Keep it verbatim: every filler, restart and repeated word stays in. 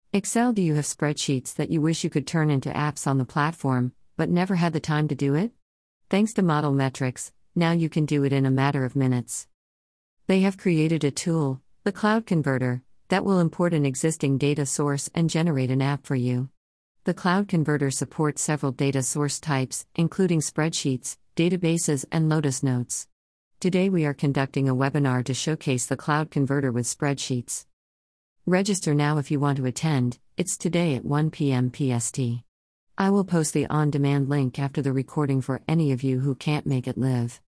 Excel. Do you have spreadsheets that you wish you could turn into apps on the platform, but never had the time to do it? Thanks to Model Metrics, now you can do it in a matter of minutes. They have created a tool, the Cloud Converter, that will import an existing data source and generate an app for you. The Cloud Converter supports several data source types, including spreadsheets, databases, and Lotus Notes. Today we are conducting a webinar to showcase the Cloud Converter with spreadsheets. Register now if you want to attend. It's today at one p m P S T. I will post the on-demand link after the recording for any of you who can't make it live.